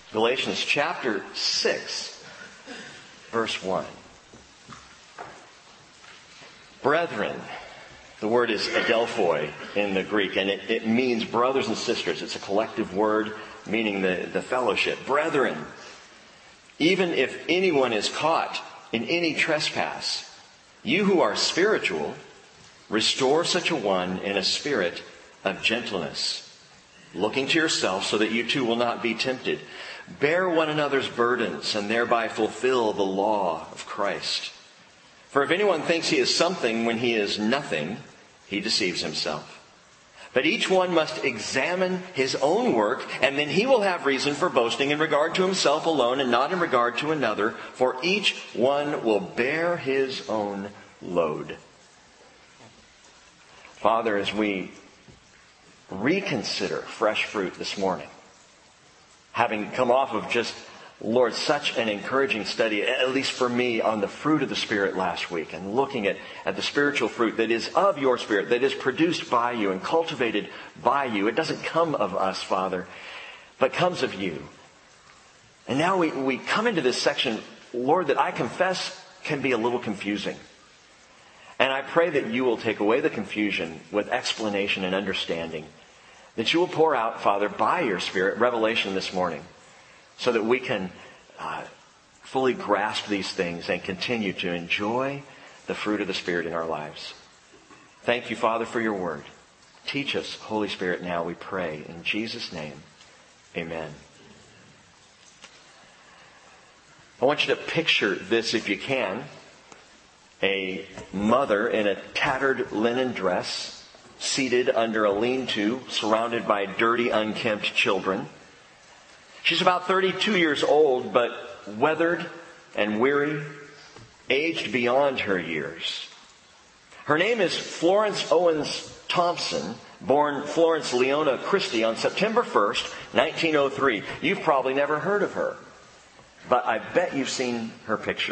Galatians chapter 6, verse 1. Brethren, the word is adelphoi in the Greek, and it means brothers and sisters. It's a collective word meaning the fellowship. Brethren, even if anyone is caught in any trespass, you who are spiritual, restore such a one in a spirit of gentleness, looking to yourself so that you too will not be tempted. Bear one another's burdens and thereby fulfill the law of Christ. For if anyone thinks he is something when he is nothing, he deceives himself. But each one must examine his own work, and then he will have reason for boasting in regard to himself alone and not in regard to another, for each one will bear his own load. Father, as we reconsider fresh fruit this morning, having come off of just, Lord, such an encouraging study, at least for me, on the fruit of the Spirit last week, and looking at the spiritual fruit that is of your Spirit, that is produced by you and cultivated by you. It doesn't come of us, Father, but comes of you. And now we come into this section, Lord, that I confess can be a little confusing. And I pray that you will take away the confusion with explanation and understanding. That you will pour out, Father, by your Spirit, revelation this morning, so that we can fully grasp these things and continue to enjoy the fruit of the Spirit in our lives. Thank you, Father, for your word. Teach us, Holy Spirit, now we pray. In Jesus' name, amen. I want you to picture this, if you can. A mother in a tattered linen dress, seated under a lean-to, surrounded by dirty, unkempt children. She's about 32 years old, but weathered and weary, aged beyond her years. Her name is Florence Owens Thompson, born Florence Leona Christie on September 1st, 1903. You've probably never heard of her, but I bet you've seen her picture.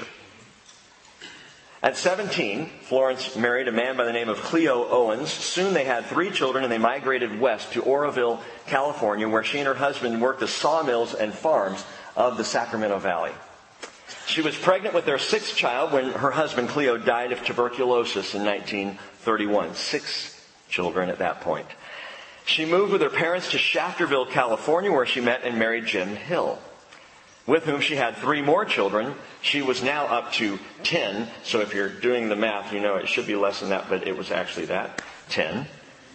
At 17, Florence married a man by the name of Cleo Owens. Soon they had 3 children and they migrated west to Oroville, California, where she and her husband worked the sawmills and farms of the Sacramento Valley. She was pregnant with their 6th child when her husband Cleo died of tuberculosis in 1931. 6 children at that point. She moved with her parents to Shafterville, California, where she met and married Jim Hill, with whom she had 3 more children. She was now up to 10. So if you're doing the math, you know it should be less than that, but it was actually that, 10.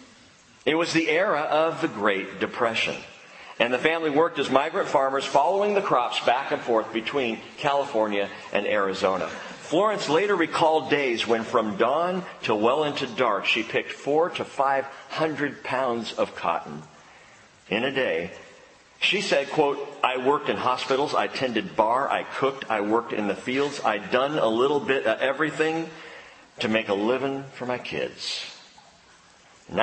It was the era of the Great Depression. And the family worked as migrant farmers, following the crops back and forth between California and Arizona. Florence later recalled days when from dawn till well into dark, she picked 400 to 500 pounds of cotton in a day. She said, quote, I worked in hospitals, I tended bar, I cooked, I worked in the fields, I'd done a little bit of everything to make a living for my kids. In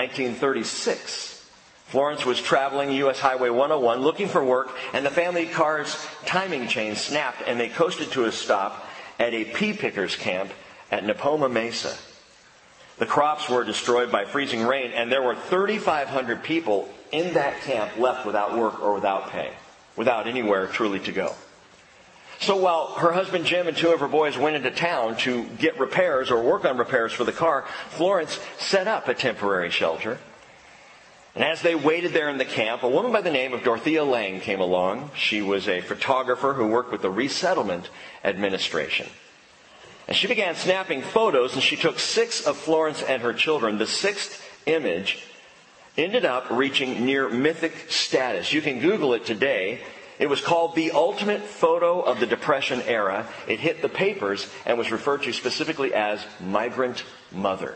1936, Florence was traveling U.S. Highway 101 looking for work, and the family car's timing chain snapped and they coasted to a stop at a pea pickers camp at Nipomo Mesa. The crops were destroyed by freezing rain, and there were 3,500 people in that camp left without work or without pay, without anywhere truly to go. So while her husband Jim and 2 of her boys went into town to get repairs or work on repairs for the car, Florence set up a temporary shelter. And as they waited there in the camp, a woman by the name of Dorothea Lange came along. She was a photographer who worked with the Resettlement Administration. And she began snapping photos, and she took 6 of Florence and her children. The 6th image ended up reaching near mythic status. You can Google it today. It was called the ultimate photo of the Depression era. It hit the papers and was referred to specifically as Migrant Mother.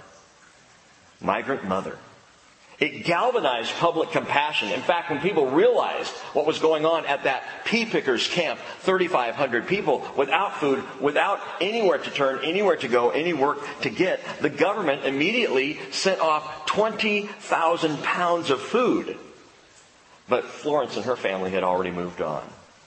Migrant Mother. It galvanized public compassion. In fact, when people realized what was going on at that pea pickers camp, 3,500 people without food, without anywhere to turn, anywhere to go, any work to get, the government immediately sent off 20,000 pounds of food. But Florence and her family had already moved on.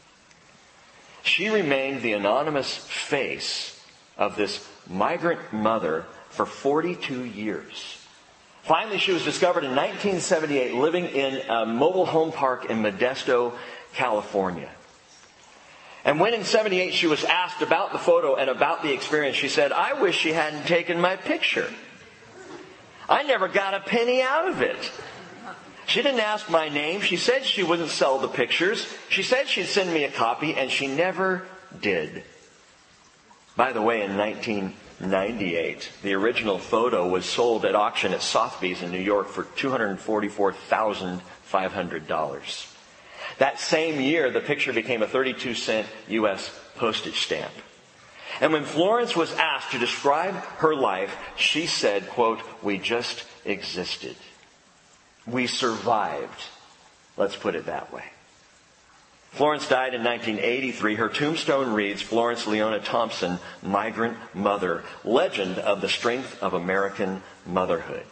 She remained the anonymous face of this migrant mother for 42 years. Finally, she was discovered in 1978 living in a mobile home park in Modesto, California. And when in 78 she was asked about the photo and about the experience, she said, "I wish she hadn't taken my picture. I never got a penny out of it." She didn't ask my name. She said she wouldn't sell the pictures. She said she'd send me a copy, and she never did. By the way, in 1998, the original photo was sold at auction at Sotheby's in New York for $244,500. That same year, the picture became a 32-cent U.S. postage stamp. And when Florence was asked to describe her life, she said, quote, "We just existed. We survived." Let's put it that way. Florence died in 1983. Her tombstone reads, "Florence Leona Thompson, migrant mother, legend of the strength of American motherhood."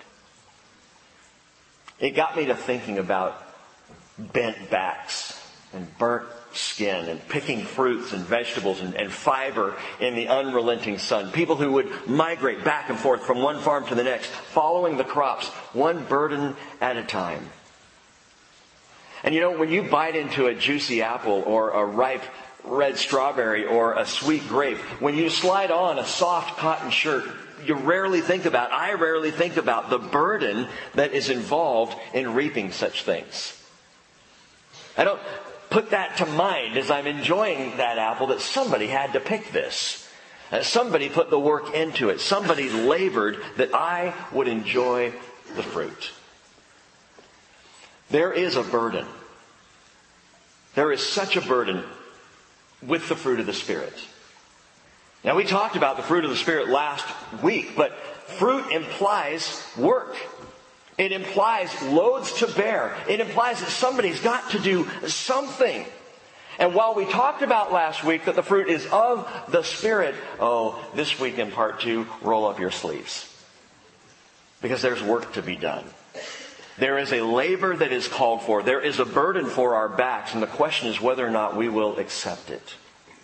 It got me to thinking about bent backs and burnt skin and picking fruits and vegetables and fiber in the unrelenting sun. People who would migrate back and forth from one farm to the next, following the crops, one burden at a time. And you know, when you bite into a juicy apple or a ripe red strawberry or a sweet grape, when you slide on a soft cotton shirt, I rarely think about the burden that is involved in reaping such things. I don't put that to mind as I'm enjoying that apple that somebody had to pick this. Somebody put the work into it. Somebody labored that I would enjoy the fruit. There is a burden. There is such a burden with the fruit of the Spirit. Now, we talked about the fruit of the Spirit last week, but fruit implies work. It implies loads to bear. It implies that somebody's got to do something. And while we talked about last week that the fruit is of the Spirit, this week in part 2, roll up your sleeves. Because there's work to be done. There is a labor that is called for. There is a burden for our backs, and the question is whether or not we will accept it.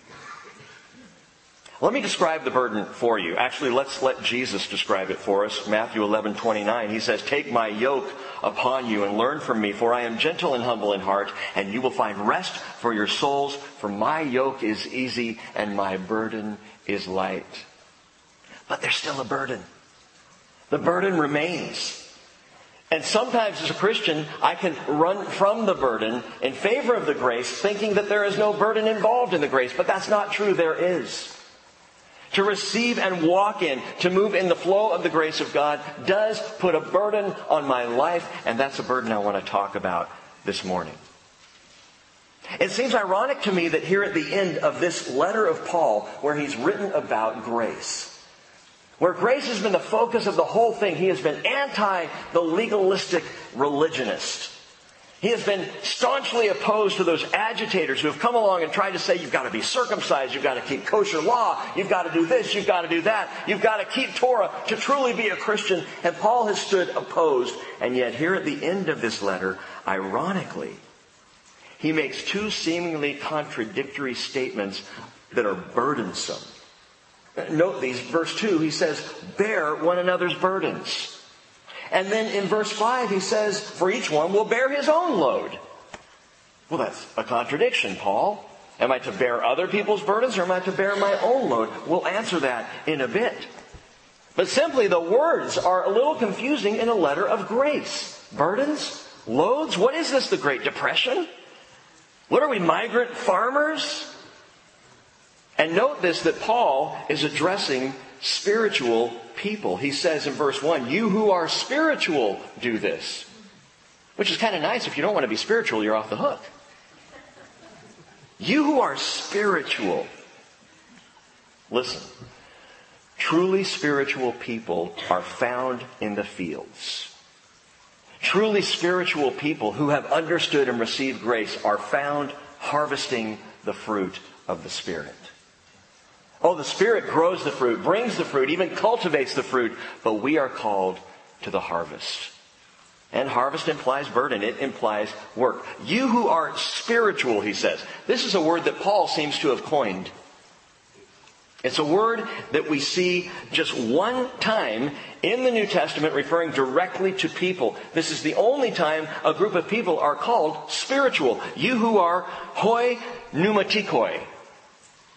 Let me describe the burden for you. Actually, let's let Jesus describe it for us. Matthew 11:29, he says, "Take my yoke upon you and learn from me, for I am gentle and humble in heart, and you will find rest for your souls. For my yoke is easy and my burden is light." But there's still a burden. The burden remains. And sometimes as a Christian, I can run from the burden in favor of the grace, thinking that there is no burden involved in the grace. But that's not true. There is. To receive and walk in, to move in the flow of the grace of God, does put a burden on my life, and that's a burden I want to talk about this morning. It seems ironic to me that here at the end of this letter of Paul, where he's written about grace, where grace has been the focus of the whole thing, he has been anti the legalistic religionist. He has been staunchly opposed to those agitators who have come along and tried to say, you've got to be circumcised, you've got to keep kosher law, you've got to do this, you've got to do that, you've got to keep Torah to truly be a Christian. And Paul has stood opposed. And yet here at the end of this letter, ironically, he makes two seemingly contradictory statements that are burdensome. Note these. Verse 2, he says, bear one another's burdens. And then in verse 5, he says, for each one will bear his own load. Well, that's a contradiction, Paul. Am I to bear other people's burdens or am I to bear my own load? We'll answer that in a bit. But simply, the words are a little confusing in a letter of grace. Burdens? Loads? What is this, the Great Depression? What are we, migrant farmers? And note this, that Paul is addressing spiritual people. He says in verse 1, you who are spiritual do this. Which is kind of nice. If you don't want to be spiritual, you're off the hook. You who are spiritual. Listen. Truly spiritual people are found in the fields. Truly spiritual people who have understood and received grace are found harvesting the fruit of the Spirit. Oh, the Spirit grows the fruit, brings the fruit, even cultivates the fruit, but we are called to the harvest. And harvest implies burden. It implies work. You who are spiritual, he says. This is a word that Paul seems to have coined. It's a word that we see just one time in the New Testament referring directly to people. This is the only time a group of people are called spiritual. You who are hoi pneumatikoi.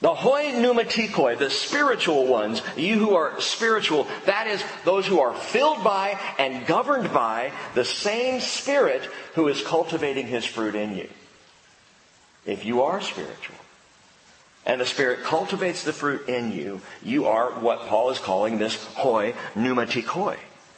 The hoi pneumatikoi, the spiritual ones, you who are spiritual, that is, those who are filled by and governed by the same Spirit who is cultivating His fruit in you. If you are spiritual, and the Spirit cultivates the fruit in you, you are what Paul is calling this hoi pneumatikoi.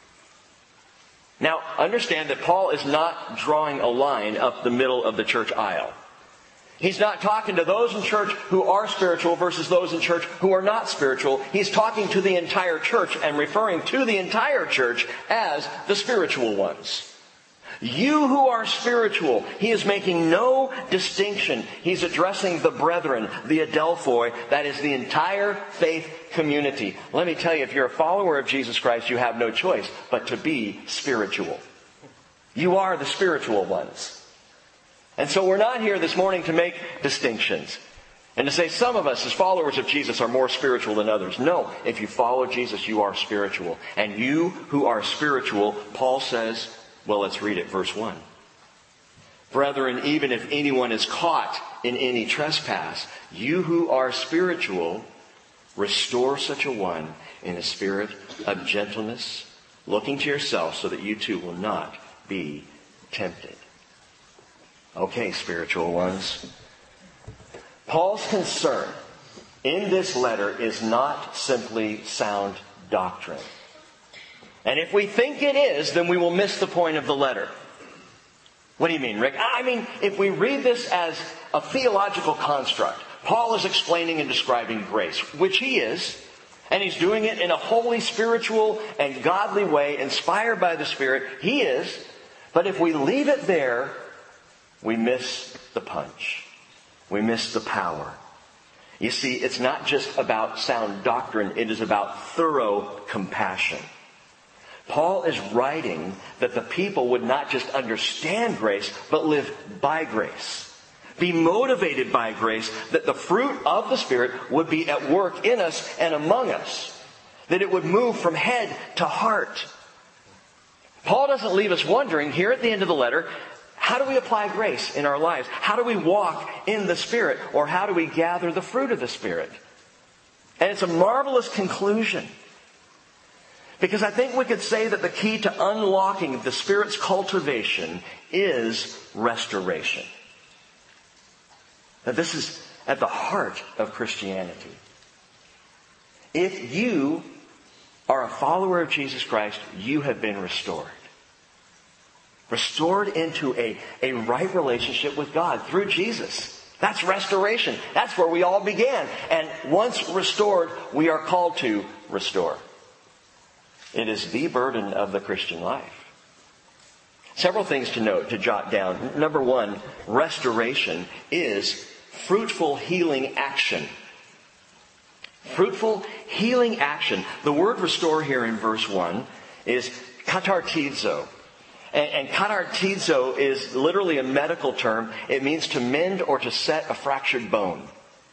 Now, understand that Paul is not drawing a line up the middle of the church aisle. He's not talking to those in church who are spiritual versus those in church who are not spiritual. He's talking to the entire church and referring to the entire church as the spiritual ones. You who are spiritual, he is making no distinction. He's addressing the brethren, the adelphoi, that is the entire faith community. Let me tell you, if you're a follower of Jesus Christ, you have no choice but to be spiritual. You are the spiritual ones. And so we're not here this morning to make distinctions and to say some of us as followers of Jesus are more spiritual than others. No, if you follow Jesus, you are spiritual. And you who are spiritual, Paul says, well, let's read it, verse 1. Brethren, even if anyone is caught in any trespass, you who are spiritual, restore such a one in a spirit of gentleness, looking to yourself so that you too will not be tempted. Okay, spiritual ones. Paul's concern in this letter is not simply sound doctrine. And if we think it is, then we will miss the point of the letter. What do you mean, Rick? I mean, if we read this as a theological construct, Paul is explaining and describing grace, which he is, and he's doing it in a holy, spiritual, and godly way, inspired by the Spirit. He is. But if we leave it there, we miss the punch. We miss the power. You see, it's not just about sound doctrine. It is about thorough compassion. Paul is writing that the people would not just understand grace, but live by grace. Be motivated by grace, that the fruit of the Spirit would be at work in us and among us. That it would move from head to heart. Paul doesn't leave us wondering here at the end of the letter, how do we apply grace in our lives? How do we walk in the Spirit? Or how do we gather the fruit of the Spirit? And it's a marvelous conclusion. Because I think we could say that the key to unlocking the Spirit's cultivation is restoration. Now this is at the heart of Christianity. If you are a follower of Jesus Christ, you have been restored. Restored into a right relationship with God through Jesus. That's restoration. That's where we all began. And once restored, we are called to restore. It is the burden of the Christian life. Several things to note, to jot down. Number one, restoration is fruitful healing action. Fruitful healing action. The word restore here in verse 1 is katartizo. And katartizo is literally a medical term. It means to mend or to set a fractured bone.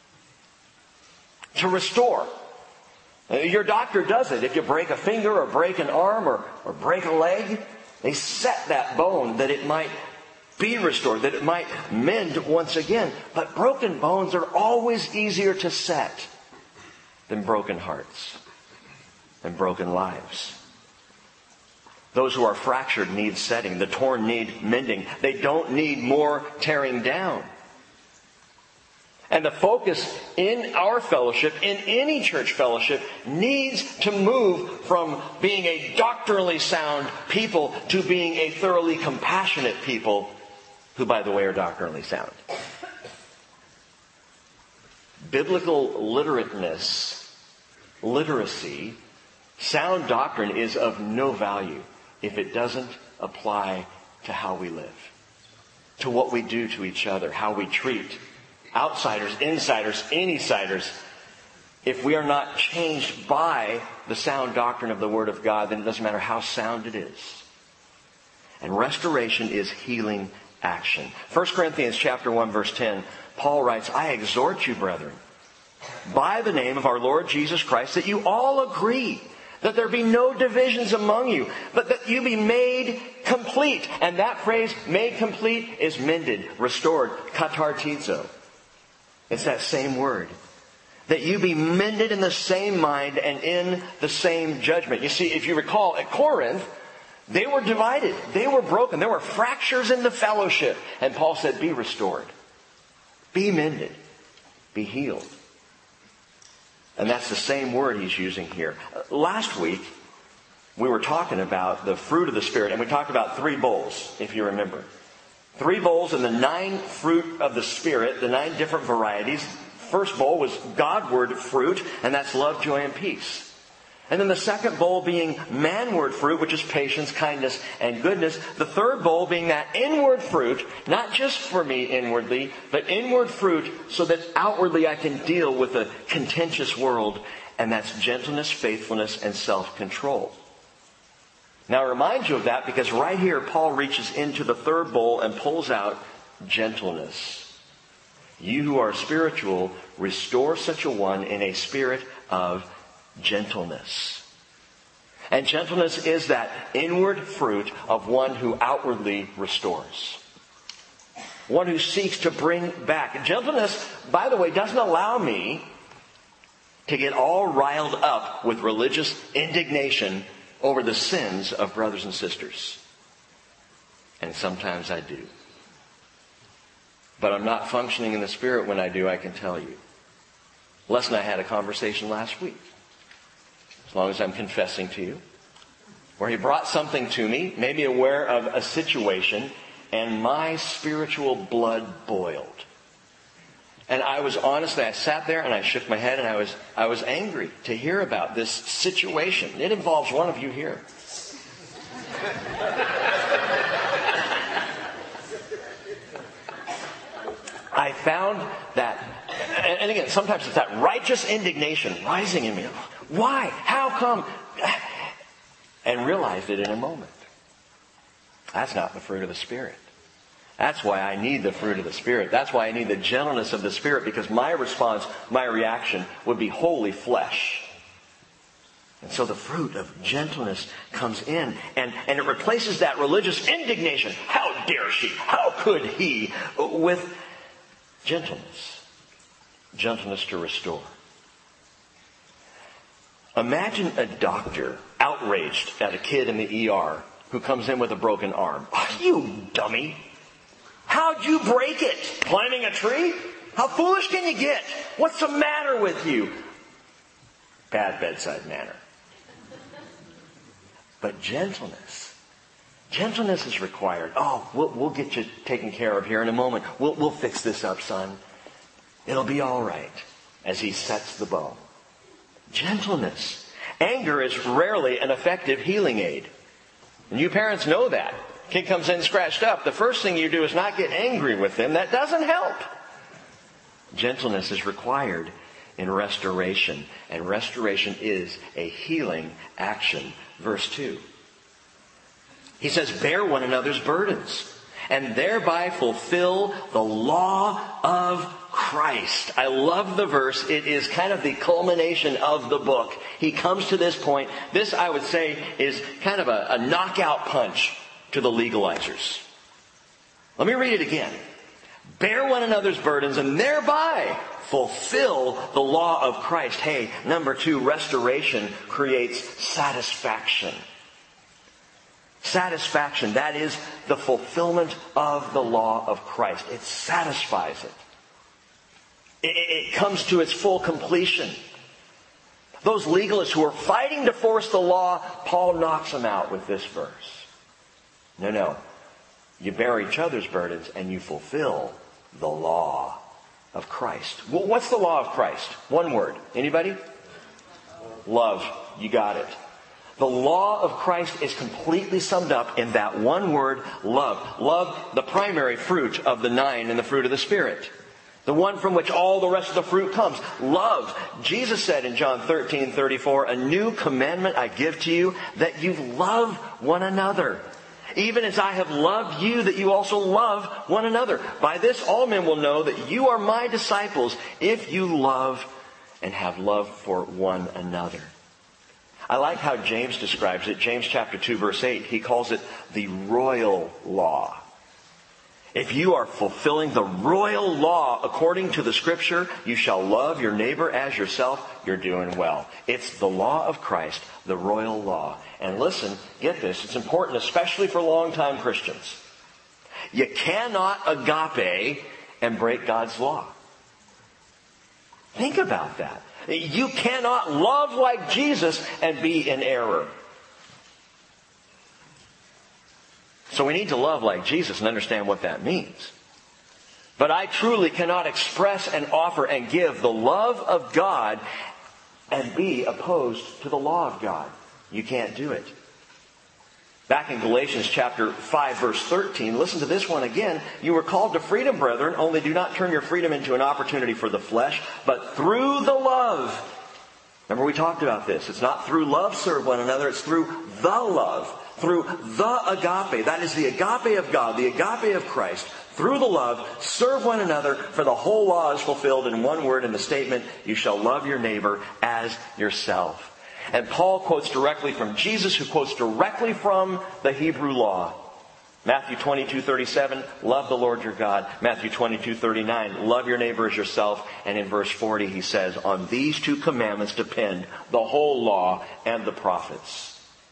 To restore. Your doctor does it. If you break a finger or break an arm or break a leg, they set that bone that it might be restored, that it might mend once again. But broken bones are always easier to set than broken hearts and broken lives. Those who are fractured need setting. The torn need mending. They don't need more tearing down. And the focus in our fellowship, in any church fellowship, needs to move from being a doctrinally sound people to being a thoroughly compassionate people who, by the way, are doctrinally sound. Biblical literacy, sound doctrine is of no value if it doesn't apply to how we live, to what we do to each other, how we treat outsiders, insiders, any-siders. If we are not changed by the sound doctrine of the Word of God, then it doesn't matter how sound it is. And restoration is healing action. 1 Corinthians chapter 1, verse 10, Paul writes, I exhort you, brethren, by the name of our Lord Jesus Christ, that you all agree, that there be no divisions among you, but that you be made complete. And that phrase, made complete, is mended, restored, katartizo. It's that same word. that you be mended in the same mind and in the same judgment. You see, if you recall, at Corinth, they were divided. They were broken. There were fractures in the fellowship. And Paul said, be restored. Be mended. Be healed. And that's the same word he's using here. Last week, we were talking about the fruit of the Spirit, and we talked about 3 bowls, if you remember. 3 bowls and the 9 fruit of the Spirit, the 9 different varieties. First bowl was Godward fruit, and that's love, joy, and peace. And then the second bowl being manward fruit, which is patience, kindness, and goodness. The third bowl being that inward fruit, not just for me inwardly, but inward fruit so that outwardly I can deal with a contentious world. And that's gentleness, faithfulness, and self-control. Now I remind you of that because right here Paul reaches into the third bowl and pulls out gentleness. You who are spiritual, restore such a one in a spirit of gentleness. And gentleness is that inward fruit of one who outwardly restores. One who seeks to bring back. Gentleness, by the way, doesn't allow me to get all riled up with religious indignation over the sins of brothers and sisters. And sometimes I do. But I'm not functioning in the Spirit when I do, I can tell you. Les and I had a conversation last week. As long as I'm confessing to you, where he brought something to me, made me aware of a situation, and my spiritual blood boiled. And I was honestly, I sat there and I shook my head and I was angry to hear about this situation. It involves one of you here. I found that, and again, sometimes it's that righteous indignation rising in me. Why? How come? And realized it in a moment. That's not the fruit of the Spirit. That's why I need the fruit of the Spirit. That's why I need the gentleness of the Spirit, because my response, my reaction would be wholly flesh. And so the fruit of gentleness comes in, and it replaces that religious indignation. How dare she? How could he? With gentleness. Gentleness to restore. Imagine a doctor outraged at a kid in the ER who comes in with a broken arm. Oh, you dummy! How'd you break it? Climbing a tree? How foolish can you get? What's the matter with you? Bad bedside manner. But gentleness. Gentleness is required. Oh, we'll get you taken care of here in a moment. We'll fix this up, son. It'll be all right. As he sets the bow. Gentleness. Anger is rarely an effective healing aid. And you parents know that. Kid comes in scratched up. The first thing you do is not get angry with them. That doesn't help. Gentleness is required in restoration. And restoration is a healing action. Verse 2. He says, bear one another's burdens, and thereby fulfill the law of Christ. I love the verse. It is kind of the culmination of the book. He comes to this point. This, I would say, is kind of a knockout punch to the legalizers. Let me read it again. Bear one another's burdens and thereby fulfill the law of Christ. Hey, number 2, restoration creates satisfaction. Satisfaction, that is the fulfillment of the law of Christ. It satisfies it. It comes to its full completion. Those legalists who are fighting to force the law, Paul knocks them out with this verse. No. You bear each other's burdens and you fulfill the law of Christ. Well, what's the law of Christ? One word. Anybody? Love. You got it. The law of Christ is completely summed up in that one word, love. Love, the primary fruit of the 9 in the fruit of the Spirit. The one from which all the rest of the fruit comes. Love. Jesus said in John 13:34, a new commandment I give to you, that you love one another. Even as I have loved you, that you also love one another. By this all men will know that you are my disciples, if you love and have love for one another. I like how James describes it. James chapter 2 verse 8, he calls it the royal law. If you are fulfilling the royal law according to the Scripture, you shall love your neighbor as yourself, you're doing well. It's the law of Christ, the royal law. And listen, get this, it's important, especially for longtime Christians. You cannot agape and break God's law. Think about that. You cannot love like Jesus and be in error. So we need to love like Jesus and understand what that means. But I truly cannot express and offer and give the love of God and be opposed to the law of God. You can't do it. Back in Galatians chapter 5, verse 13, listen to this one again. You were called to freedom, brethren, only do not turn your freedom into an opportunity for the flesh, but through the love. Remember we talked about this. It's not through love serve one another, it's through the love. Through the agape. That is the agape of God, the agape of Christ. Through the love, serve one another, for the whole law is fulfilled in one word in the statement, you shall love your neighbor as yourself. And Paul quotes directly from Jesus, who quotes directly from the Hebrew law. Matthew 22:37, love the Lord your God. Matthew 22:39, love your neighbor as yourself. And in verse 40 he says, on these two commandments depend the whole law and the prophets.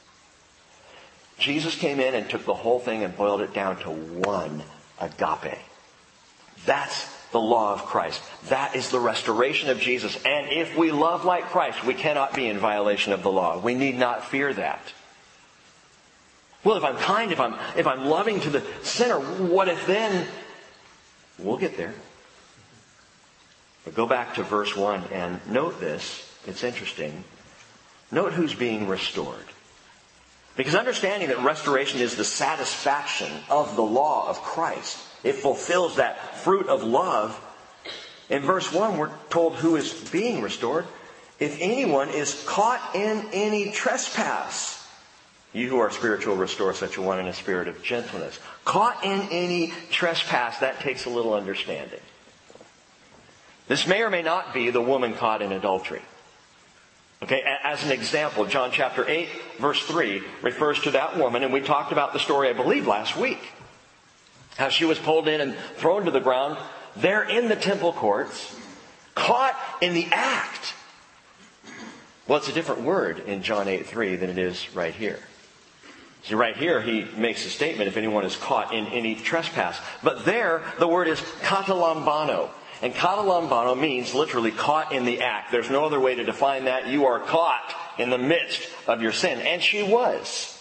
Jesus came in and took the whole thing and boiled it down to one agape. That's the law of Christ. That is the restoration of Jesus. And if we love like Christ, we cannot be in violation of the law. We need not fear that. Well, if I'm kind, if I'm loving to the sinner, what if then? We'll get there. But go back to verse 1 and note this. It's interesting. Note who's being restored. Because understanding that restoration is the satisfaction of the law of Christ, it fulfills that fruit of love. In verse 1, we're told who is being restored. If anyone is caught in any trespass, you who are spiritual, restore such a one in a spirit of gentleness. Caught in any trespass, that takes a little understanding. This may or may not be the woman caught in adultery. Okay, as an example, John chapter 8, verse 3 refers to that woman, and we talked about the story, I believe, last week. How she was pulled in and thrown to the ground there in the temple courts, caught in the act. Well, it's a different word in John 8:3 than it is right here. See, right here he makes a statement, if anyone is caught in any trespass. But there, the word is katalambano. And katalambano means literally caught in the act. There's no other way to define that. You are caught in the midst of your sin. And she was.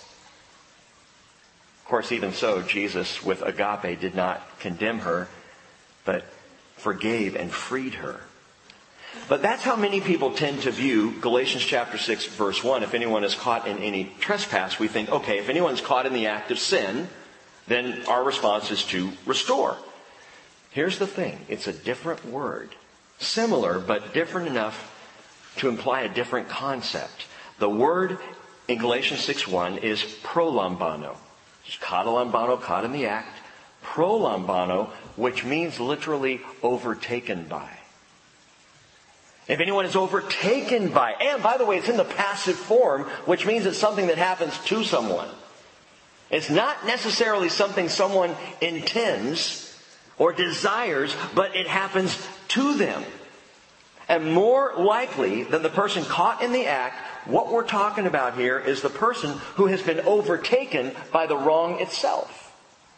Of course, even so, Jesus, with agape, did not condemn her, but forgave and freed her. But that's how many people tend to view Galatians chapter 6, verse 1. If anyone is caught in any trespass, we think, okay, if anyone's caught in the act of sin, then our response is to restore. Here's the thing. It's a different word. Similar, but different enough to imply a different concept. The word in Galatians 6:1 is prolambano. Just katalambano, caught in the act. Prolambano, which means literally overtaken by. If anyone is overtaken by, and by the way, it's in the passive form, which means it's something that happens to someone. It's not necessarily something someone intends or desires, but it happens to them. And more likely than the person caught in the act, what we're talking about here is the person who has been overtaken by the wrong itself.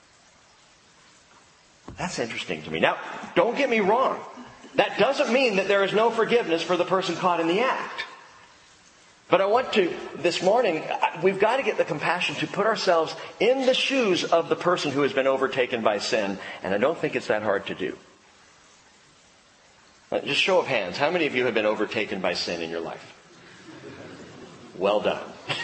That's interesting to me. Now, don't get me wrong. That doesn't mean that there is no forgiveness for the person caught in the act. But I want to, this morning, we've got to get the compassion to put ourselves in the shoes of the person who has been overtaken by sin. And I don't think it's that hard to do. Just show of hands. How many of you have been overtaken by sin in your life? Well done.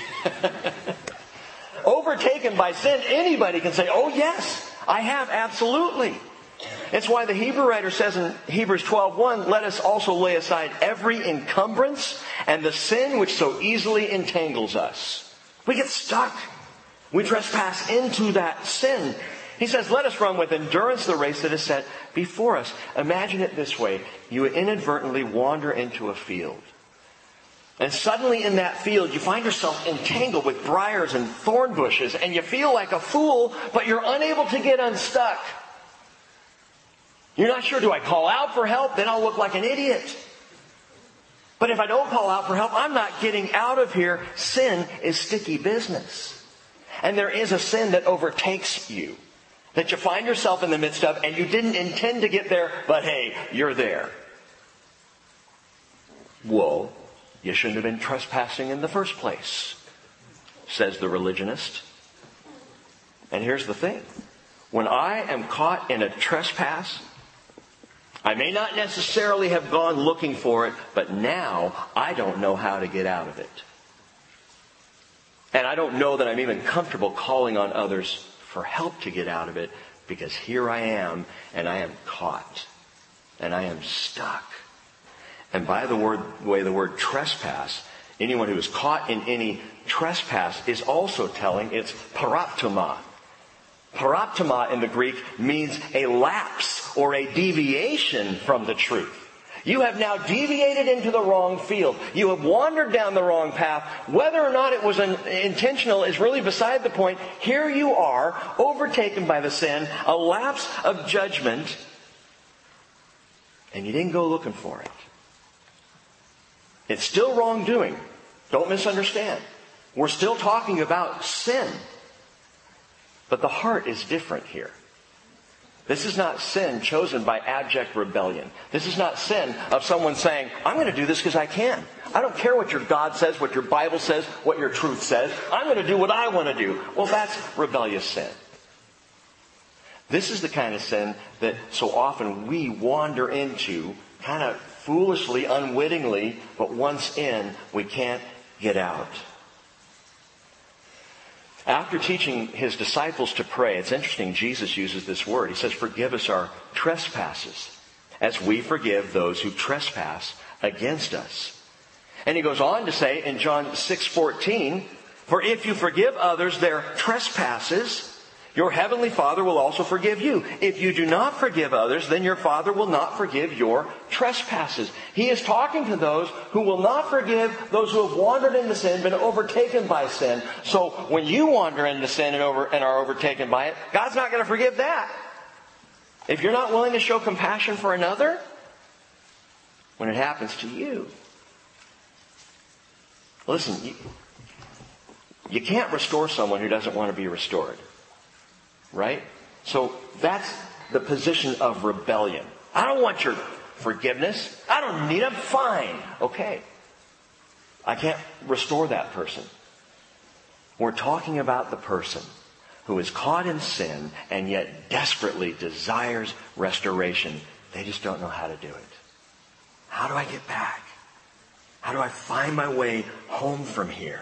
Overtaken by sin, anybody can say, oh yes, I have, absolutely. It's why the Hebrew writer says in Hebrews 12:1, let us also lay aside every encumbrance and the sin which so easily entangles us. We get stuck. We trespass into that sin. He says, let us run with endurance the race that is set before us. Imagine it this way. You inadvertently wander into a field. And suddenly in that field, you find yourself entangled with briars and thorn bushes. And you feel like a fool, but you're unable to get unstuck. You're not sure, do I call out for help? Then I'll look like an idiot. But if I don't call out for help, I'm not getting out of here. Sin is sticky business. And there is a sin that overtakes you, that you find yourself in the midst of, and you didn't intend to get there, but hey, you're there. Whoa, you shouldn't have been trespassing in the first place, says the religionist. And here's the thing. When I am caught in a trespass, I may not necessarily have gone looking for it, but now I don't know how to get out of it. And I don't know that I'm even comfortable calling on others for help to get out of it, because here I am, and I am caught, and I am stuck. And by the way, the word trespass, anyone who is caught in any trespass is also telling it's paraptoma. Paraptoma in the Greek means a lapse or a deviation from the truth. You have now deviated into the wrong field. You have wandered down the wrong path. Whether or not it was intentional is really beside the point. Here you are, overtaken by the sin, a lapse of judgment, and you didn't go looking for it. It's still wrongdoing. Don't misunderstand. We're still talking about sin. But the heart is different here. This is not sin chosen by abject rebellion. This is not sin of someone saying, I'm going to do this because I can. I don't care what your God says, what your Bible says, what your truth says. I'm going to do what I want to do. Well, that's rebellious sin. This is the kind of sin that so often we wander into, kind of foolishly, unwittingly, but once in, we can't get out. After teaching his disciples to pray, it's interesting, Jesus uses this word. He says, forgive us our trespasses, as we forgive those who trespass against us. And he goes on to say in John 6:14, for if you forgive others their trespasses, your heavenly Father will also forgive you. If you do not forgive others, then your Father will not forgive your trespasses. He is talking to those who will not forgive those who have wandered into sin, been overtaken by sin. So when you wander into sin and are overtaken by it, God's not going to forgive that. If you're not willing to show compassion for another, when it happens to you, listen, you can't restore someone who doesn't want to be restored. Right? So that's the position of rebellion. I don't want your forgiveness. I don't need them. Fine. Okay. I can't restore that person. We're talking about the person who is caught in sin and yet desperately desires restoration. They just don't know how to do it. How do I get back? How do I find my way home from here?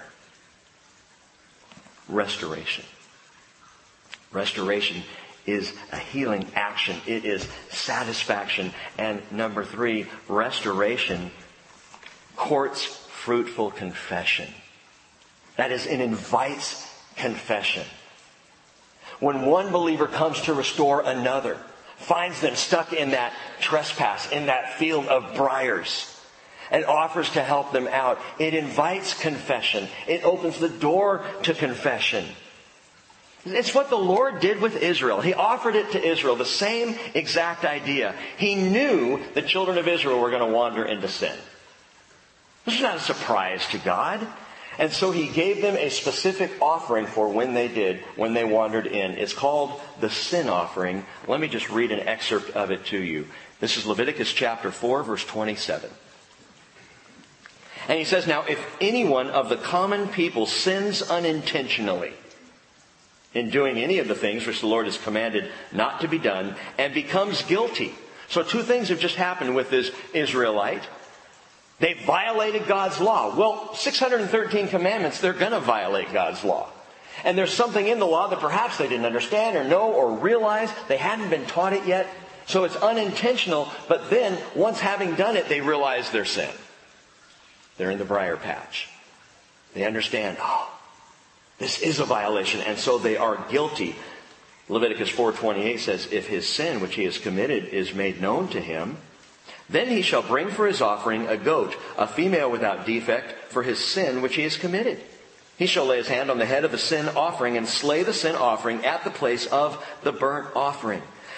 Restoration. Restoration is a healing action. It is satisfaction. And number 3, restoration courts fruitful confession. That is, it invites confession. When one believer comes to restore another, finds them stuck in that trespass, in that field of briars, and offers to help them out, it invites confession. It opens the door to confession. It's what the Lord did with Israel. He offered it to Israel, the same exact idea. He knew the children of Israel were going to wander into sin. This is not a surprise to God. And so He gave them a specific offering for when they wandered in. It's called the sin offering. Let me just read an excerpt of it to you. This is Leviticus chapter 4, verse 27. And he says, now if anyone of the common people sins unintentionally in doing any of the things which the Lord has commanded not to be done, and becomes guilty. So 2 things have just happened with this Israelite. They violated God's law. Well, 613 commandments, they're going to violate God's law. And there's something in the law that perhaps they didn't understand or know or realize. They hadn't been taught it yet. So it's unintentional. But then, once having done it, they realize their sin. They're in the briar patch. They understand, this is a violation, and so they are guilty. Leviticus 4:28 says, if his sin which he has committed is made known to him, then he shall bring for his offering a goat, a female without defect, for his sin which he has committed. He shall lay his hand on the head of the sin offering and slay the sin offering at the place of the burnt offering.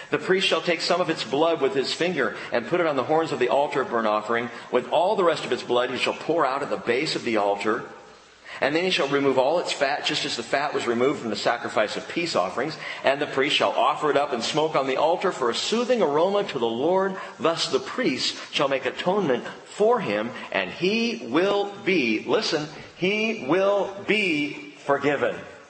The priest shall take some of its blood with his finger and put it on the horns of the altar of burnt offering. With all the rest of its blood he shall pour out at the base of the altar. And then he shall remove all its fat, just as the fat was removed from the sacrifice of peace offerings. And the priest shall offer it up in smoke on the altar for a soothing aroma to the Lord. Thus the priest shall make atonement for him, and he will be, listen, he will be forgiven.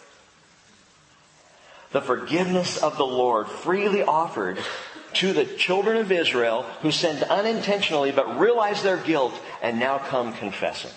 The forgiveness of the Lord freely offered to the children of Israel who sinned unintentionally but realized their guilt and now come confessing.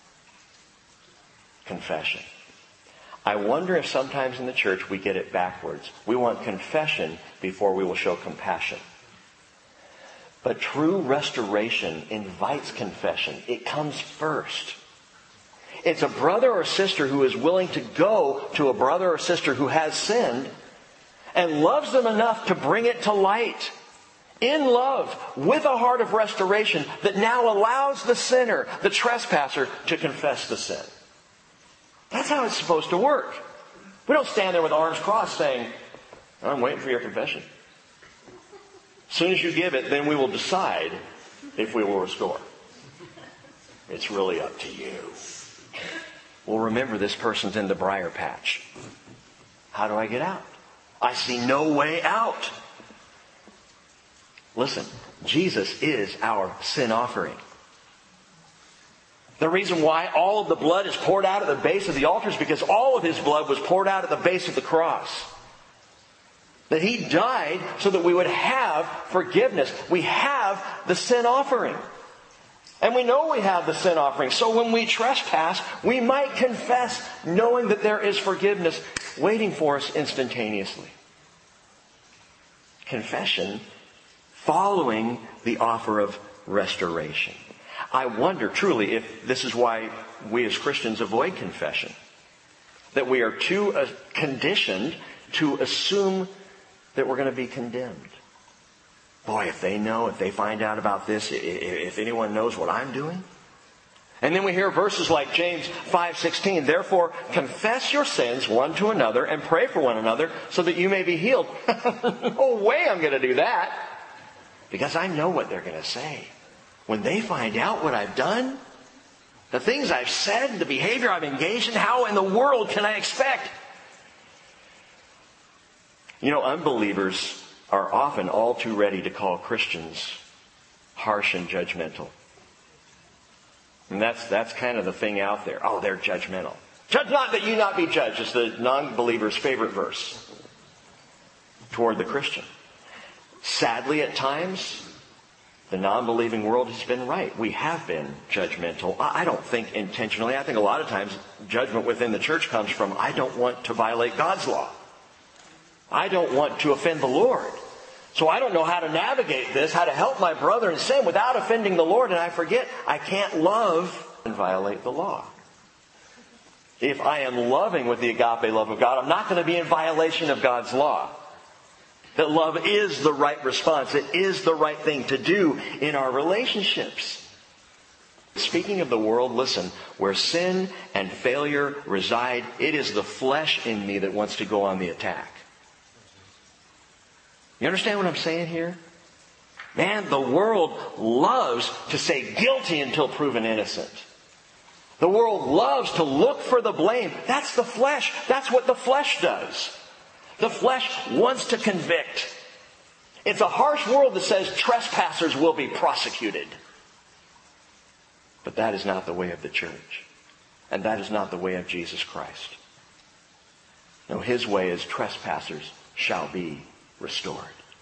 Confession. I wonder if sometimes in the church we get it backwards. We want confession before we will show compassion. But true restoration invites confession. It comes first. It's a brother or sister who is willing to go to a brother or sister who has sinned and loves them enough to bring it to light. In love, with a heart of restoration that now allows the sinner, the trespasser, to confess the sin. That's how it's supposed to work. We don't stand there with arms crossed saying, I'm waiting for your confession. As soon as you give it, then we will decide if we will restore. It's really up to you. Well, remember, this person's in the briar patch. How do I get out? I see no way out. Listen, Jesus is our sin offering. The reason why all of the blood is poured out at the base of the altar is because all of his blood was poured out at the base of the cross. That he died so that we would have forgiveness. We have the sin offering. And we know we have the sin offering. So when we trespass, we might confess knowing that there is forgiveness waiting for us instantaneously. Confession following the offer of restoration. I wonder truly if this is why we as Christians avoid confession. That we are too conditioned to assume that we're going to be condemned. Boy, if they find out about this, if anyone knows what I'm doing. And then we hear verses like James 5:16. Therefore, confess your sins one to another and pray for one another so that you may be healed. No way I'm going to do that. Because I know what they're going to say. When they find out what I've done, the things I've said, the behavior I've engaged in, how in the world can I expect? You know, unbelievers are often all too ready to call Christians harsh and judgmental. And that's kind of the thing out there. Oh, they're judgmental. Judge not that you not be judged is the non-believer's favorite verse toward the Christian. Sadly, at times, the non-believing world has been right. We have been judgmental. I don't think intentionally. I think a lot of times judgment within the church comes from, I don't want to violate God's law. I don't want to offend the Lord. So I don't know how to navigate this, how to help my brother in sin without offending the Lord. And I forget I can't love and violate the law. If I am loving with the agape love of God, I'm not going to be in violation of God's law. That love is the right response. It is the right thing to do in our relationships. Speaking of the world, listen, where sin and failure reside, it is the flesh in me that wants to go on the attack. You understand what I'm saying here? Man, the world loves to say guilty until proven innocent. The world loves to look for the blame. That's the flesh. That's what the flesh does. The flesh wants to convict. It's a harsh world that says trespassers will be prosecuted. But that is not the way of the church. And that is not the way of Jesus Christ. No, His way is trespassers shall be restored.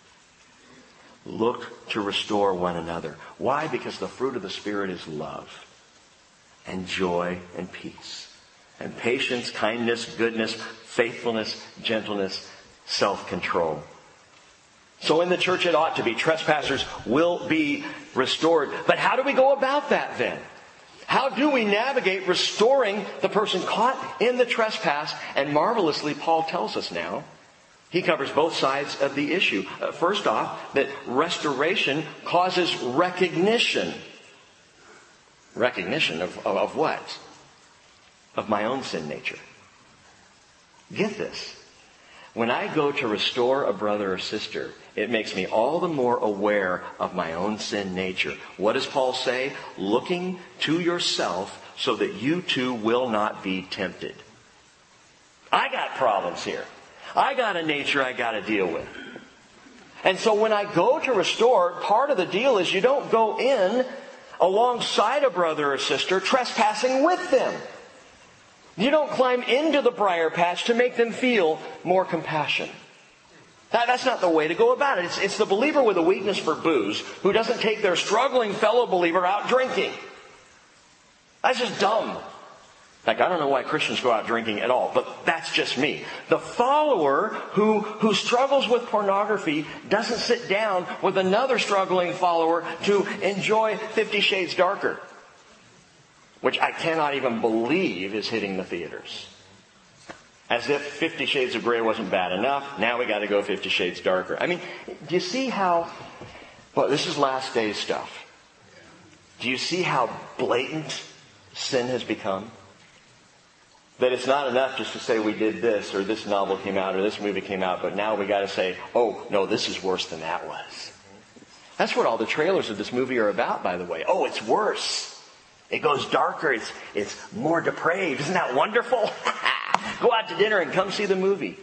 Look to restore one another. Why? Because the fruit of the Spirit is love and joy and peace and patience, kindness, goodness, faithfulness, gentleness, self-control. So in the church it ought to be. Trespassers will be restored. But how do we go about that then? How do we navigate restoring the person caught in the trespass? And marvelously, Paul tells us now, he covers both sides of the issue. First off, that restoration causes recognition. Recognition of what? Of my own sin nature. Get this. When I go to restore a brother or sister, it makes me all the more aware of my own sin nature. What does Paul say? Looking to yourself so that you too will not be tempted. I got problems here. I got a nature I got to deal with. And so when I go to restore, part of the deal is you don't go in alongside a brother or sister trespassing with them. You don't climb into the briar patch to make them feel more compassion. That's not the way to go about it. It's the believer with a weakness for booze who doesn't take their struggling fellow believer out drinking. That's just dumb. Like, I don't know why Christians go out drinking at all, but that's just me. The follower who struggles with pornography doesn't sit down with another struggling follower to enjoy 50 Shades Darker, which I cannot even believe is hitting the theaters. As if 50 Shades of Grey wasn't bad enough, now we got to go 50 Shades Darker. I mean, do you see how, well, this is last days stuff. Do you see how blatant sin has become? That it's not enough just to say we did this, or this novel came out, or this movie came out, but now we got to say, oh, no, this is worse than that was. That's what all the trailers of this movie are about, by the way. Oh, it's worse. It goes darker. It's more depraved. Isn't that wonderful? Go out to dinner and come see the movie.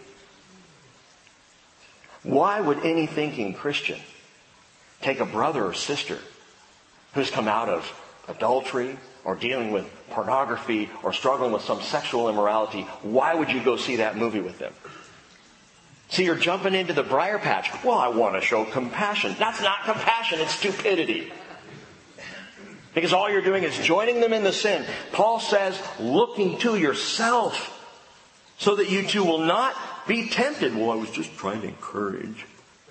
Why would any thinking Christian take a brother or sister who's come out of adultery or dealing with pornography or struggling with some sexual immorality? Why would you go see that movie with them? See, you're jumping into the briar patch. Well, I want to show compassion. That's not compassion, it's stupidity. Because all you're doing is joining them in the sin. Paul says, looking to yourself so that you too will not be tempted. Well, I was just trying to encourage.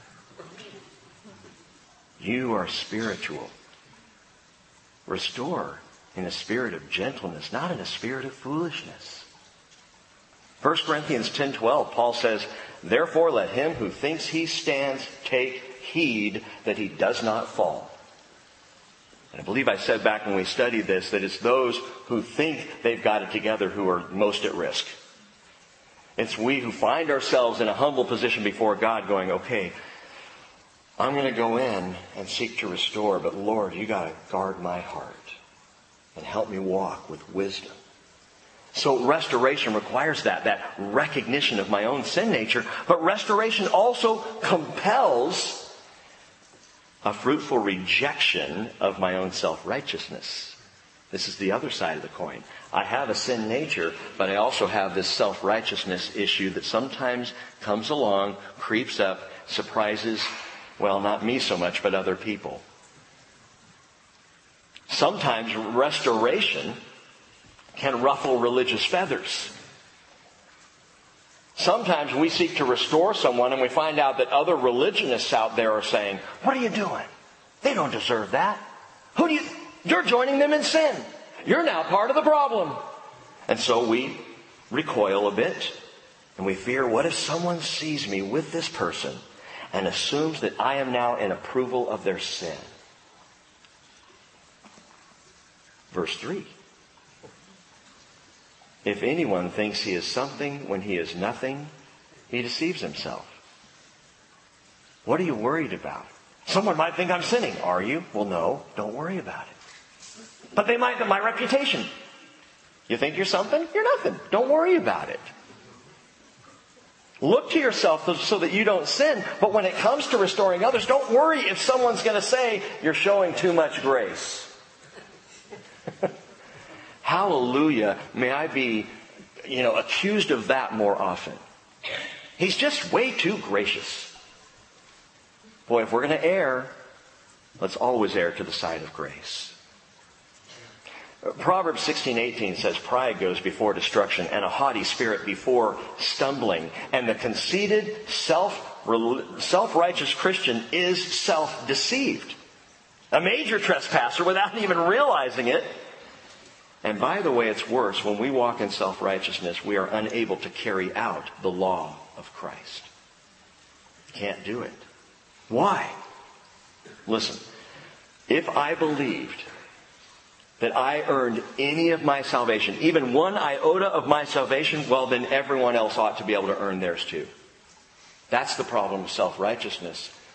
You are spiritual. Restore in a spirit of gentleness, not in a spirit of foolishness. 1 Corinthians 10:12, Paul says, therefore let him who thinks he stands take heed that he does not fall. And I believe I said back when we studied this that it's those who think they've got it together who are most at risk. It's we who find ourselves in a humble position before God going, okay, I'm going to go in and seek to restore, but Lord, you got to guard my heart and help me walk with wisdom. So restoration requires that recognition of my own sin nature, but restoration also compels a fruitful rejection of my own self-righteousness. This is the other side of the coin. I have a sin nature, but I also have this self-righteousness issue that sometimes comes along, creeps up, surprises, well, not me so much, but other people. Sometimes restoration can ruffle religious feathers. Sometimes we seek to restore someone and we find out that other religionists out there are saying, what are you doing? They don't deserve that. You're joining them in sin. You're now part of the problem. And so we recoil a bit and we fear, what if someone sees me with this person and assumes that I am now in approval of their sin? Verse 3. If anyone thinks he is something when he is nothing, he deceives himself. What are you worried about? Someone might think I'm sinning. Are you? Well, no, don't worry about it. But they might, my reputation. You think you're something? You're nothing. Don't worry about it. Look to yourself so that you don't sin. But when it comes to restoring others, don't worry if someone's going to say you're showing too much grace. Hallelujah. May I be, accused of that more often. He's just way too gracious. Boy, if we're going to err, let's always err to the side of grace. Proverbs 16:18 says, pride goes before destruction and a haughty spirit before stumbling. And the conceited, self-righteous Christian is self-deceived. A major trespasser without even realizing it. And by the way, it's worse. When we walk in self-righteousness, we are unable to carry out the law of Christ. Can't do it. Why? Listen, if I believed that I earned any of my salvation, even one iota of my salvation, well, then everyone else ought to be able to earn theirs too. That's the problem of self-righteousness.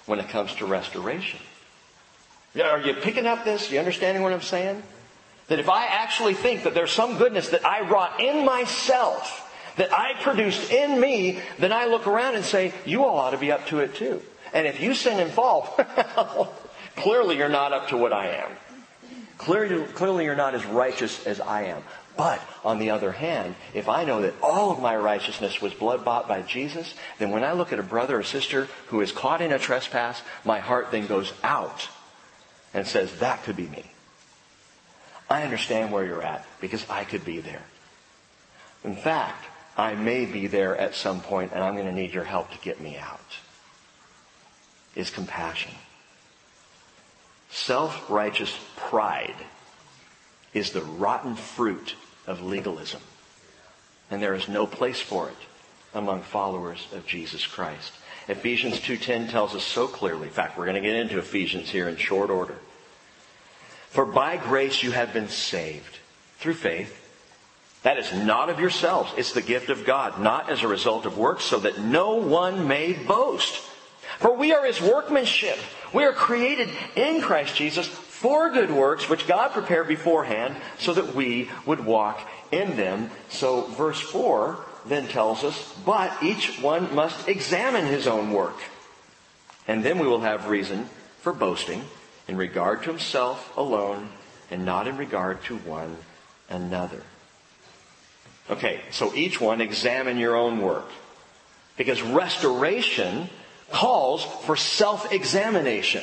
when it comes to restoration. Are you picking up this? You understanding what I'm saying? That if I actually think that there's some goodness that I wrought in myself, that I produced in me, then I look around and say, you all ought to be up to it too. And if you sin and fall, clearly you're not up to what I am. Clearly you're not as righteous as I am. But, on the other hand, if I know that all of my righteousness was blood-bought by Jesus, then when I look at a brother or sister who is caught in a trespass, my heart then goes out and says, that could be me. I understand where you're at because I could be there. In fact, I may be there at some point and I'm going to need your help to get me out. Is compassion. Self-righteous pride is the rotten fruit of legalism. And there is no place for it among followers of Jesus Christ. Ephesians 2:10 tells us so clearly. In fact, we're going to get into Ephesians here in short order. For by grace you have been saved through faith. That is not of yourselves. It's the gift of God, not as a result of works, so that no one may boast. For we are His workmanship. We are created in Christ Jesus for good works, which God prepared beforehand so that we would walk in them. So verse 4 then tells us, but each one must examine his own work. And then we will have reason for boasting in regard to himself alone and not in regard to one another. Okay, so each one examine your own work. Because restoration calls for self-examination.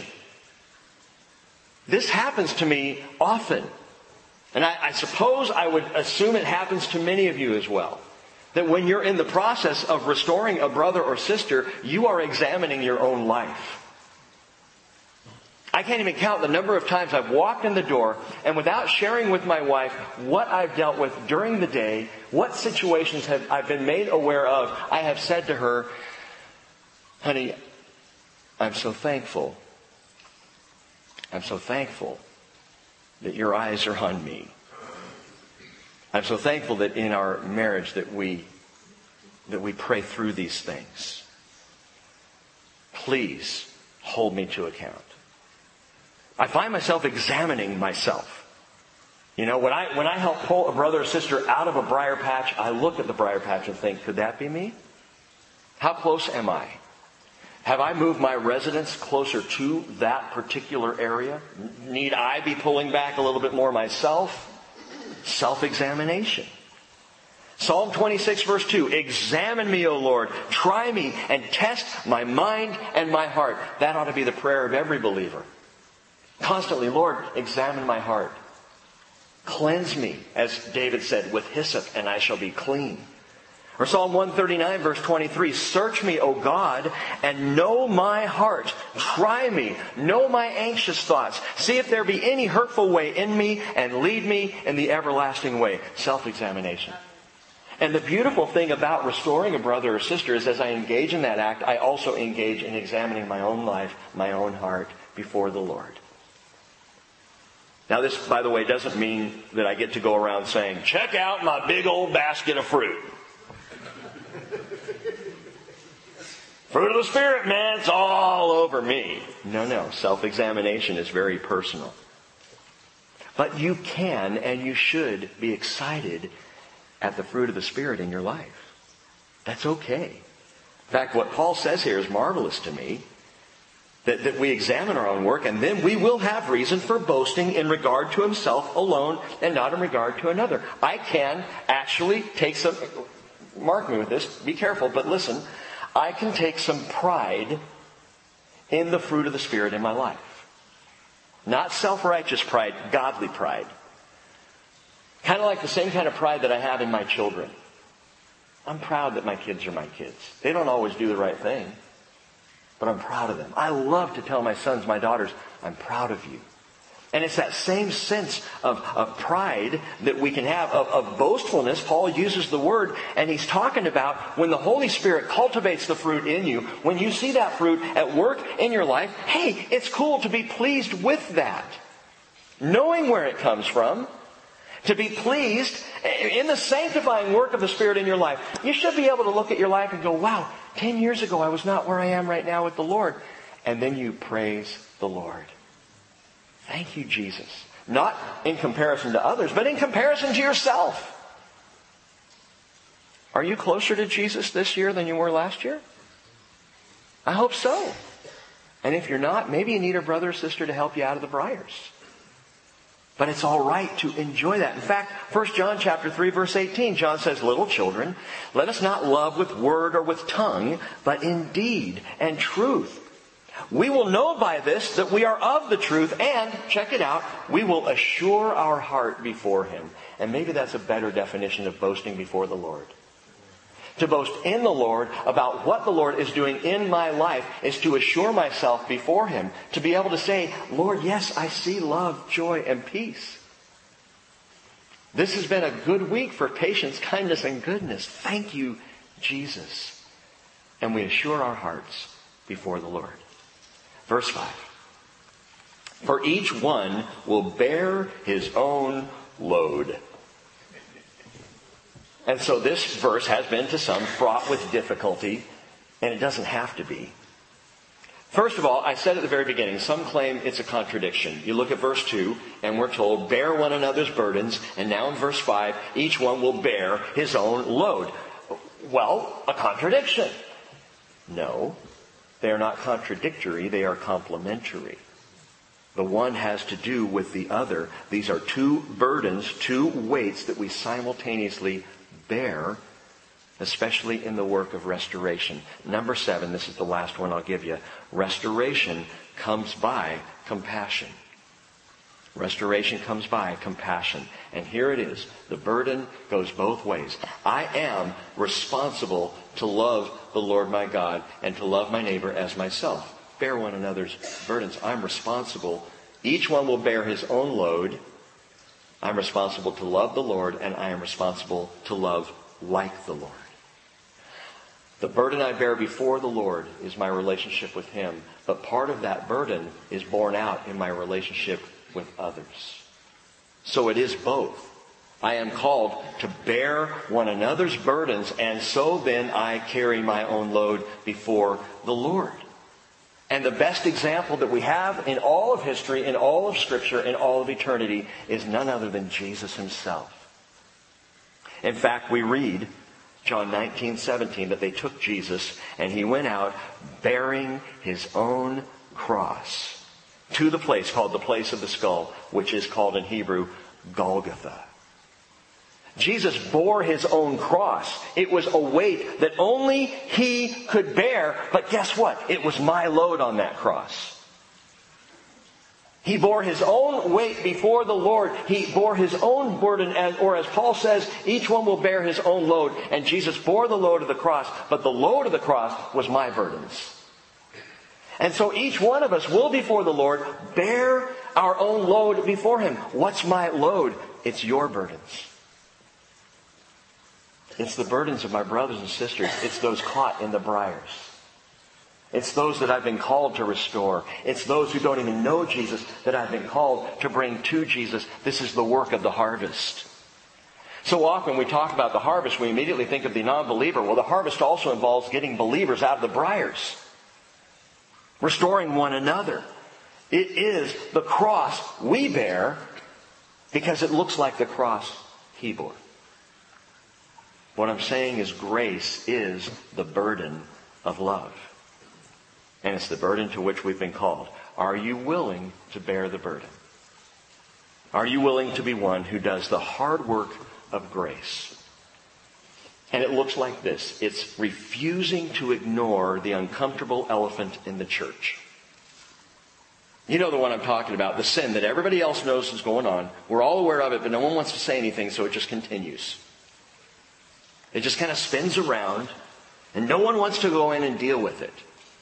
This happens to me often. And I suppose I would assume it happens to many of you as well. That when you're in the process of restoring a brother or sister, you are examining your own life. I can't even count the number of times I've walked in the door and without sharing with my wife what I've dealt with during the day, what situations I've been made aware of, I have said to her, honey, I'm so thankful. I'm so thankful that your eyes are on me. I'm so thankful that in our marriage that we pray through these things. Please hold me to account. I find myself examining myself. You know, when I help pull a brother or sister out of a briar patch, I look at the briar patch and think, could that be me? How close am I? Have I moved my residence closer to that particular area? Need I be pulling back a little bit more myself? Self-examination. Psalm 26 verse 2, examine me, O Lord, try me and test my mind and my heart. That ought to be the prayer of every believer. Constantly, Lord, examine my heart. Cleanse me, as David said, with hyssop and I shall be clean. Or Psalm 139 verse 23, search me, O God, and know my heart. Try me, know my anxious thoughts. See if there be any hurtful way in me and lead me in the everlasting way. Self-examination. And the beautiful thing about restoring a brother or sister is as I engage in that act, I also engage in examining my own life, my own heart before the Lord. Now this, by the way, doesn't mean that I get to go around saying, check out my big old basket of fruit. Fruit of the Spirit, man, it's all over me. No. Self-examination is very personal. But you can and you should be excited at the fruit of the Spirit in your life. That's okay. In fact, what Paul says here is marvelous to me. That we examine our own work and then we will have reason for boasting in regard to himself alone and not in regard to another. I can actually take some, mark me with this, be careful, but listen, I can take some pride in the fruit of the Spirit in my life. Not self-righteous pride, godly pride. Kind of like the same kind of pride that I have in my children. I'm proud that my kids are my kids. They don't always do the right thing, but I'm proud of them. I love to tell my sons, my daughters, I'm proud of you. And it's that same sense of pride that we can have, of boastfulness. Paul uses the word, and he's talking about when the Holy Spirit cultivates the fruit in you, when you see that fruit at work in your life, hey, it's cool to be pleased with that. Knowing where it comes from, to be pleased in the sanctifying work of the Spirit in your life. You should be able to look at your life and go, wow, 10 years ago I was not where I am right now with the Lord. And then you praise the Lord. Thank you, Jesus. Not in comparison to others, but in comparison to yourself. Are you closer to Jesus this year than you were last year? I hope so. And if you're not, maybe you need a brother or sister to help you out of the briars. But it's all right to enjoy that. In fact, 1 John chapter 3, verse 18, John says, "Little children, let us not love with word or with tongue, but in deed and truth. We will know by this that we are of the truth, and," check it out, "we will assure our heart before Him." And maybe that's a better definition of boasting before the Lord. To boast in the Lord about what the Lord is doing in my life is to assure myself before Him. To be able to say, "Lord, yes, I see love, joy, and peace." This has been a good week for patience, kindness, and goodness. Thank you, Jesus. And we assure our hearts before the Lord. Verse 5. "For each one will bear his own load." And so this verse has been to some fraught with difficulty, and it doesn't have to be. First of all, I said at the very beginning, some claim it's a contradiction. You look at verse 2, and we're told, "Bear one another's burdens." And now in verse 5, "Each one will bear his own load." Well, a contradiction. No, they are not contradictory, they are complementary. The one has to do with the other. These are two burdens, two weights that we simultaneously bear, especially in the work of restoration. Number 7, this is the last one I'll give you. Restoration comes by compassion. Restoration comes by compassion. And here it is. The burden goes both ways. I am responsible to love the Lord my God and to love my neighbor as myself. Bear one another's burdens. I'm responsible. Each one will bear his own load. I'm responsible to love the Lord, and I am responsible to love like the Lord. The burden I bear before the Lord is my relationship with Him, but part of that burden is borne out in my relationship with others. So it is both. I am called to bear one another's burdens, and so then I carry my own load before the Lord. And the best example that we have in all of history, in all of Scripture, in all of eternity, is none other than Jesus Himself. In fact, we read, John 19:17, that they took Jesus and He went out bearing His own cross to the place called the place of the skull, which is called in Hebrew Golgotha. Jesus bore His own cross. It was a weight that only He could bear. But guess what? It was my load on that cross. He bore His own weight before the Lord. He bore His own burden, as Paul says, each one will bear his own load. And Jesus bore the load of the cross, but the load of the cross was my burdens. And so each one of us will before the Lord bear our own load before Him. What's my load? It's your burdens. It's the burdens of my brothers and sisters. It's those caught in the briars. It's those that I've been called to restore. It's those who don't even know Jesus that I've been called to bring to Jesus. This is the work of the harvest. So often we talk about the harvest, we immediately think of the non-believer. Well, the harvest also involves getting believers out of the briars. Restoring one another. It is the cross we bear because it looks like the cross He bore. What I'm saying is grace is the burden of love. And it's the burden to which we've been called. Are you willing to bear the burden? Are you willing to be one who does the hard work of grace? And it looks like this. It's refusing to ignore the uncomfortable elephant in the church. You know the one I'm talking about, the sin that everybody else knows is going on. We're all aware of it, but no one wants to say anything, so it just continues. It just kind of spins around, and no one wants to go in and deal with it.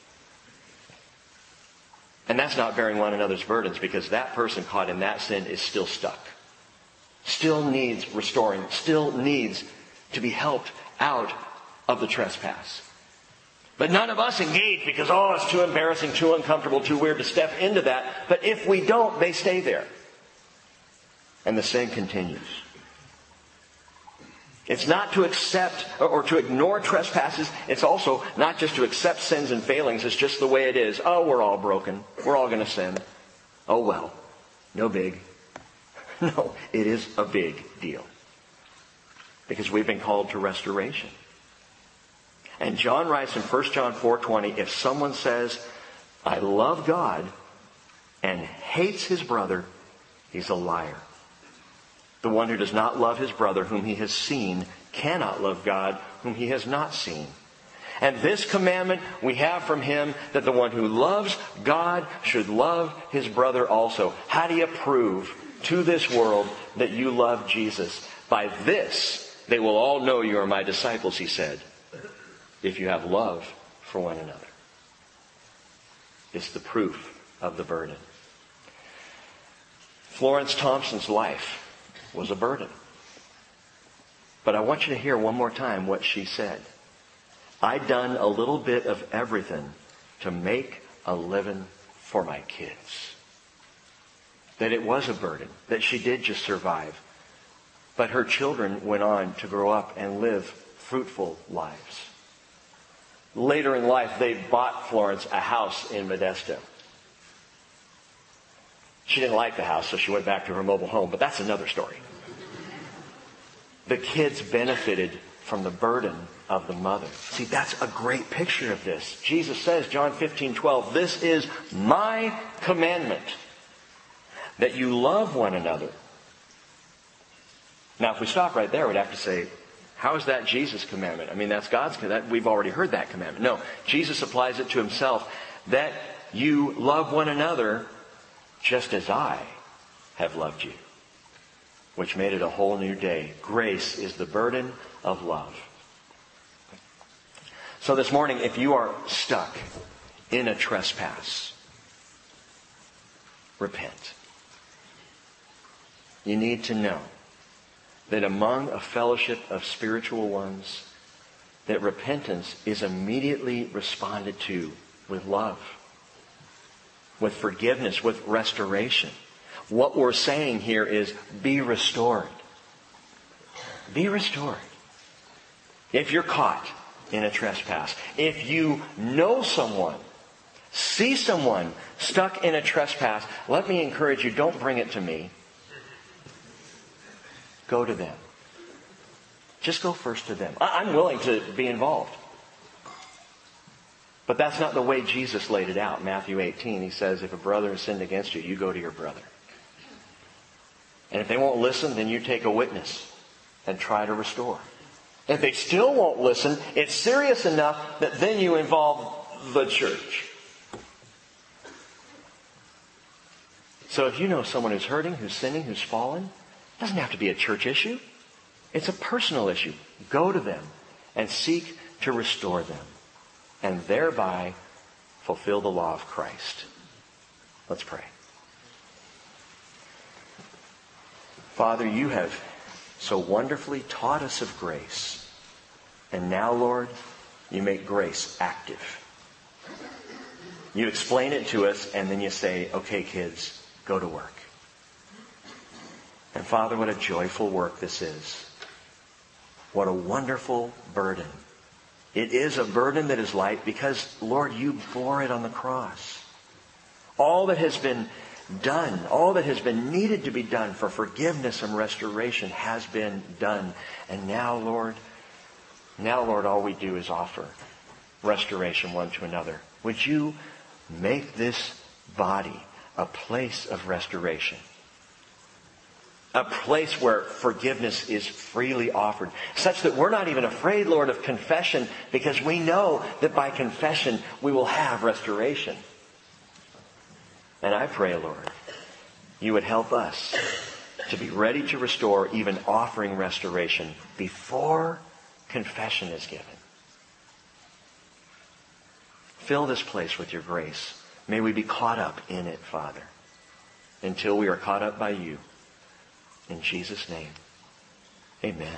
And that's not bearing one another's burdens, because that person caught in that sin is still stuck. Still needs restoring. Still needs to be helped out of the trespass. But none of us engage because, it's too embarrassing, too uncomfortable, too weird to step into that. But if we don't, they stay there. And the sin continues. It's not to accept or to ignore trespasses. It's also not just to accept sins and failings. It's just the way it is. Oh, we're all broken. We're all going to sin. Oh, well. No big. No, it is a big deal. Because we've been called to restoration. And John writes in 1 John 4:20, if someone says, I love God and hates his brother, he's a liar. The one who does not love his brother whom he has seen cannot love God whom he has not seen. And this commandment we have from him, that the one who loves God should love his brother also. How do you prove to this world that you love Jesus? By this they will all know you are my disciples, he said, if you have love for one another. It's the proof of the burden. Florence Thompson's life was a burden. But I want you to hear one more time what she said. I done a little bit of everything to make a living for my kids. That it was a burden, that she did just survive. But her children went on to grow up and live fruitful lives. Later in life, they bought Florence a house in Modesto. She didn't like the house, so she went back to her mobile home, but that's another story. The kids benefited from the burden of the mother. See, that's a great picture of this. Jesus says, John 15:12, this is my commandment, that you love one another. Now, if we stop right there, we'd have to say, how is that Jesus' commandment? I mean, that's God's commandment. We've already heard that commandment. No, Jesus applies it to himself, that you love one another just as I have loved you, which made it a whole new day. Grace is the burden of love. So this morning, if you are stuck in a trespass, repent. You need to know that among a fellowship of spiritual ones, that repentance is immediately responded to with love, with forgiveness, with restoration. What we're saying here is be restored. Be restored. If you're caught in a trespass, if you know someone, see someone stuck in a trespass, let me encourage you, don't bring it to me. Go to them. Just go first to them. I'm willing to be involved. But that's not the way Jesus laid it out. Matthew 18, he says, if a brother has sinned against you, you go to your brother. And if they won't listen, then you take a witness and try to restore. If they still won't listen, it's serious enough that then you involve the church. So if you know someone who's hurting, who's sinning, who's fallen, it doesn't have to be a church issue. It's a personal issue. Go to them and seek to restore them, and thereby fulfill the law of Christ. Let's pray. Father, you have so wonderfully taught us of grace. And now, Lord, you make grace active. You explain it to us, and then you say, okay, kids, go to work. And Father, what a joyful work this is. What a wonderful burden. It is a burden that is light because, Lord, you bore it on the cross. All that has been done, all that has been needed to be done for forgiveness and restoration has been done. And now, Lord, all we do is offer restoration one to another. Would you make this body a place of restoration? A place where forgiveness is freely offered. Such that we're not even afraid, Lord, of confession, because we know that by confession we will have restoration. And I pray, Lord, you would help us to be ready to restore, even offering restoration before confession is given. Fill this place with your grace. May we be caught up in it, Father, until we are caught up by you. In Jesus' name, amen.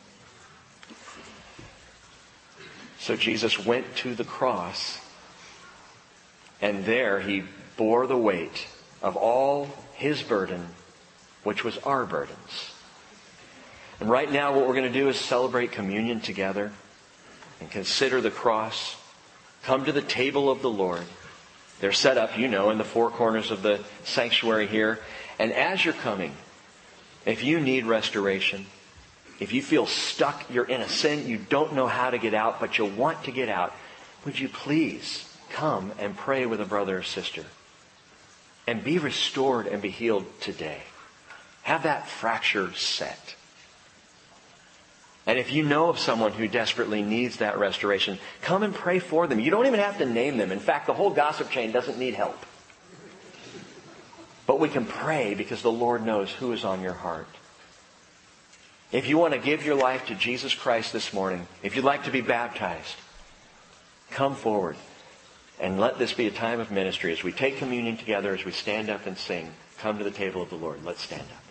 So Jesus went to the cross, and there he bore the weight of all his burden, which was our burdens. And right now what we're going to do is celebrate communion together and consider the cross. Come to the table of the Lord. They're set up, in the four corners of the sanctuary here. And as you're coming, if you need restoration, if you feel stuck, you're in a sin, you don't know how to get out, but you want to get out, would you please come and pray with a brother or sister and be restored and be healed today? Have that fracture set. And if you know of someone who desperately needs that restoration, come and pray for them. You don't even have to name them. In fact, the whole gossip chain doesn't need help. But we can pray because the Lord knows who is on your heart. If you want to give your life to Jesus Christ this morning, if you'd like to be baptized, come forward and let this be a time of ministry. As we take communion together, as we stand up and sing, come to the table of the Lord. Let's stand up.